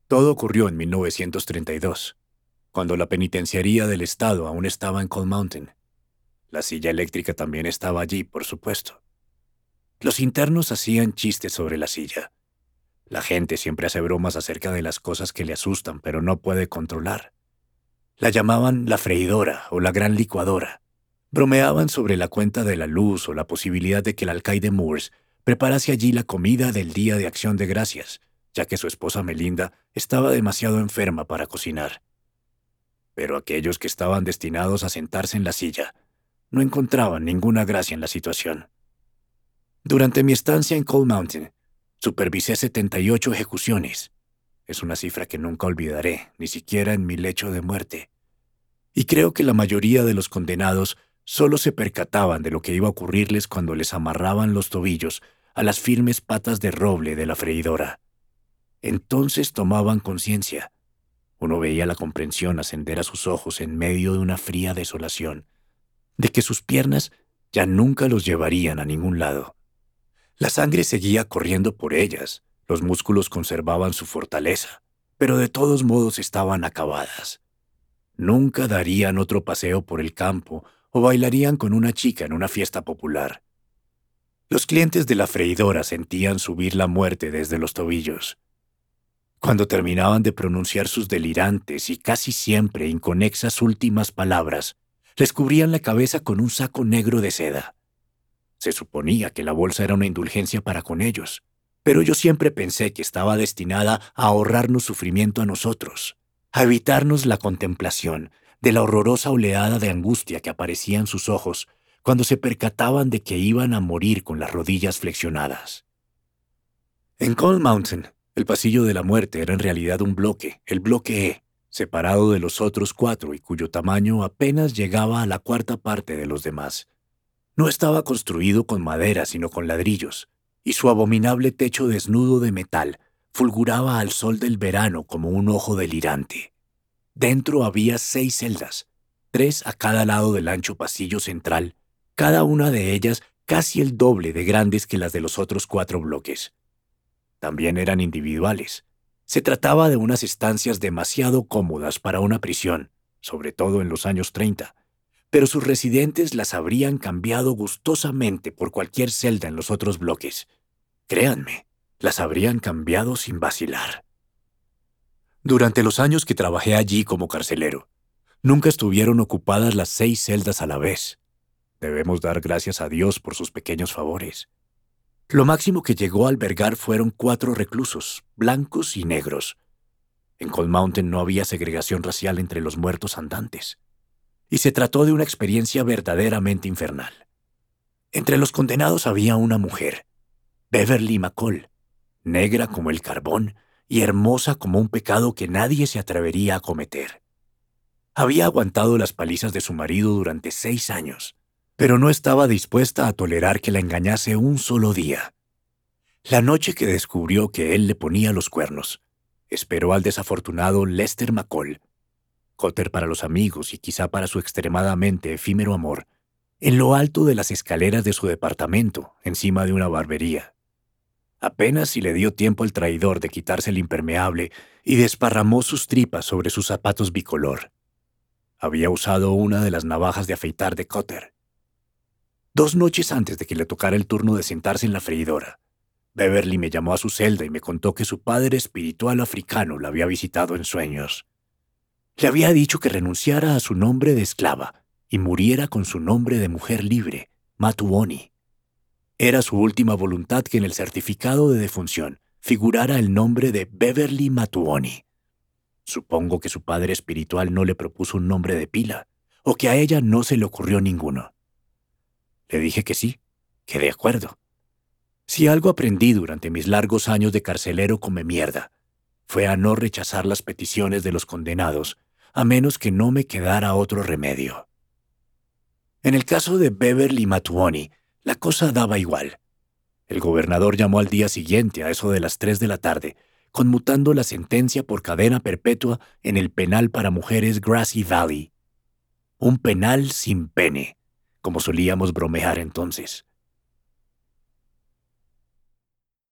Todo ocurrió en 1932, cuando la penitenciaría del estado aún estaba en Cold Mountain. La silla eléctrica también estaba allí, por supuesto. Los internos hacían chistes sobre la silla. La gente siempre hace bromas acerca de las cosas que le asustan, pero no puede controlar. La llamaban la freidora o la gran licuadora. Bromeaban sobre la cuenta de la luz o la posibilidad de que el alcaide Moores preparase allí la comida del Día de Acción de Gracias, ya que su esposa Melinda estaba demasiado enferma para cocinar. Pero aquellos que estaban destinados a sentarse en la silla no encontraban ninguna gracia en la situación. Durante mi estancia en Cold Mountain, supervisé 78 ejecuciones. Es una cifra que nunca olvidaré, ni siquiera en mi lecho de muerte. Y creo que la mayoría de los condenados solo se percataban de lo que iba a ocurrirles cuando les amarraban los tobillos a las firmes patas de roble de la freidora. Entonces tomaban conciencia. Uno veía la comprensión ascender a sus ojos en medio de una fría desolación, de que sus piernas ya nunca los llevarían a ningún lado. La sangre seguía corriendo por ellas, los músculos conservaban su fortaleza, pero de todos modos estaban acabadas. Nunca darían otro paseo por el campo o bailarían con una chica en una fiesta popular. Los clientes de la freidora sentían subir la muerte desde los tobillos. Cuando terminaban de pronunciar sus delirantes y casi siempre inconexas últimas palabras, les cubrían la cabeza con un saco negro de seda. Se suponía que la bolsa era una indulgencia para con ellos, pero yo siempre pensé que estaba destinada a ahorrarnos sufrimiento a nosotros, a evitarnos la contemplación de la horrorosa oleada de angustia que aparecía en sus ojos cuando se percataban de que iban a morir con las rodillas flexionadas. En Cold Mountain, el pasillo de la muerte era en realidad un bloque, el bloque E, separado de los otros 4 y cuyo tamaño apenas llegaba a la cuarta parte de los demás. No estaba construido con madera sino con ladrillos, y su abominable techo desnudo de metal fulguraba al sol del verano como un ojo delirante. Dentro había 6 celdas, 3 a cada lado del ancho pasillo central, cada una de ellas casi el doble de grandes que las de los otros 4 bloques. También eran individuales. Se trataba de unas estancias demasiado cómodas para una prisión, sobre todo en los años 30, pero sus residentes las habrían cambiado gustosamente por cualquier celda en los otros bloques. Créanme, las habrían cambiado sin vacilar. Durante los años que trabajé allí como carcelero, nunca estuvieron ocupadas las 6 celdas a la vez. Debemos dar gracias a Dios por sus pequeños favores. Lo máximo que llegó a albergar fueron 4 reclusos, blancos y negros. En Cold Mountain no había segregación racial entre los muertos andantes, y se trató de una experiencia verdaderamente infernal. Entre los condenados había una mujer, Beverly McCall, negra como el carbón y hermosa como un pecado que nadie se atrevería a cometer. Había aguantado las palizas de su marido durante 6 años, pero no estaba dispuesta a tolerar que la engañase un solo día. La noche que descubrió que él le ponía los cuernos, esperó al desafortunado Lester McCall, Cotter para los amigos y quizá para su extremadamente efímero amor, en lo alto de las escaleras de su departamento, encima de una barbería. Apenas si le dio tiempo al traidor de quitarse el impermeable y desparramó sus tripas sobre sus zapatos bicolor. Había usado una de las navajas de afeitar de Cotter. 2 noches antes de que le tocara el turno de sentarse en la freidora, Beverly me llamó a su celda y me contó que su padre espiritual africano la había visitado en sueños. Le había dicho que renunciara a su nombre de esclava y muriera con su nombre de mujer libre, Matuoni. Era su última voluntad que en el certificado de defunción figurara el nombre de Beverly Matuoni. Supongo que su padre espiritual no le propuso un nombre de pila, o que a ella no se le ocurrió ninguno. Le dije que sí, que de acuerdo. Si algo aprendí durante mis largos años de carcelero come mierda, fue a no rechazar las peticiones de los condenados, a menos que no me quedara otro remedio. En el caso de Beverly Matuoni, la cosa daba igual. El gobernador llamó al día siguiente a eso de las 3 de la tarde, conmutando la sentencia por cadena perpetua en el penal para mujeres Grassy Valley. Un penal sin pene, como solíamos bromear entonces.